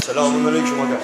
Selamünaleyküm aga.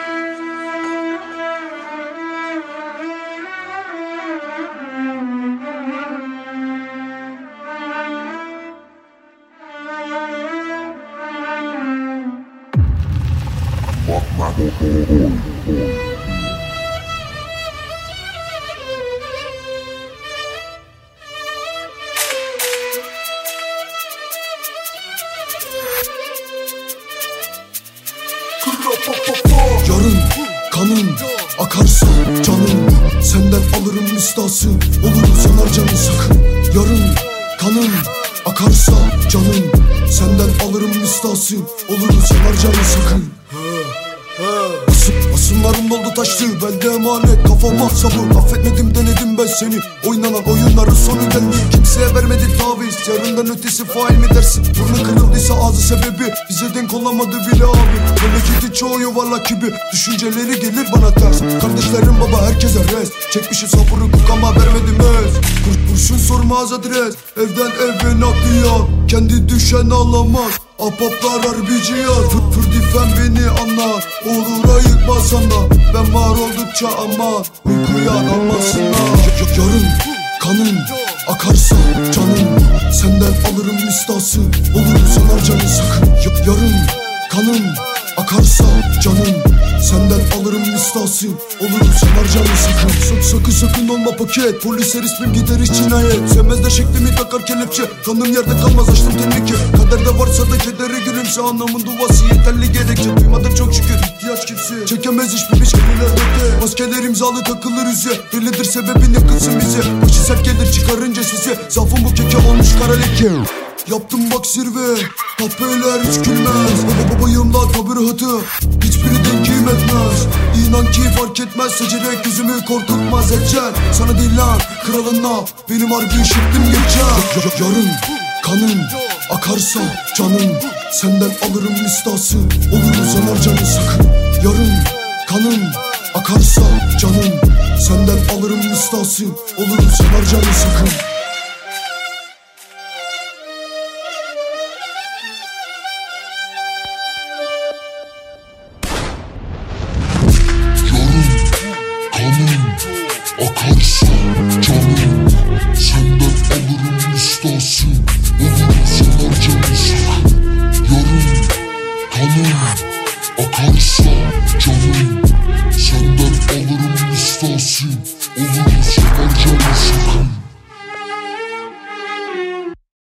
Yarın kanın akarsa canım, senden alırım müstahsı, olurum sanar canın sakın. Yarın kanın akarsa canım, senden alırım müstahsı, olurum sanar canın sakın. Asımlarım doldu taştı, bende emanet kafama sabır. Affetmedim denedim ben seni, oynanan oyunların sonu geldi. Kimseye vermedi taviz, yarından ötesi fail mi dersin? Burnu kırıldıysa ağzı sebebi, bize denk olamadı bile abi. Memleketi çoğu yuvarlak gibi, düşünceleri gelir bana ters. Kardeşlerim baba herkese res, çekmişim sabırı kuk ama vermedim ez. Kurşun sormaz adres, evden eve nakliyat, kendi düşen alamaz. Ahbaplar harbici yaz, Fırdifen beni anlar, olur ayıkma sana. Ben var oldukça aman, uykuya dalmasınlar. Yarın kanın akarsa canım, senden alırım müstahsı, olur sanar canın sakın. Yarın kanın akarsa canım, senden alırım müstahsı, olur sanar canın sakın. Sakın olma paket, polisler ismim gider hiç cinayet. Sevmezler şeklimi takar kelepçe, kanım yerde kalmaz açtım tehlike. Kaderde varsa da kederi gülümse, anamın duası yeterli gerekçe. Duymadım çok şükür ihtiyaç kimse, çekemez hiçbir biç kelilerde. Maskeler imzalı takılır yüze, bellidir sebebin yakınsın bize. Başı sert gelir çıkarınca size, zaafım bu keke olmuş kara leke. Yaptım bak zirve, kahpeler hiç gülmez. Babayımla tabi rahatı, hiçbiri denkim etmez. İnan ki fark etmez, secerek yüzümü korkutmaz ecel. Sana değil lan kralına, benim harbi şeklim geçer. Yarın kanın akarsa canım, senden alırım müstahsı, olur sanar canın sakın. Yarın kanın akarsa canım, senden alırım müstahsı, olur sanar canın sakın.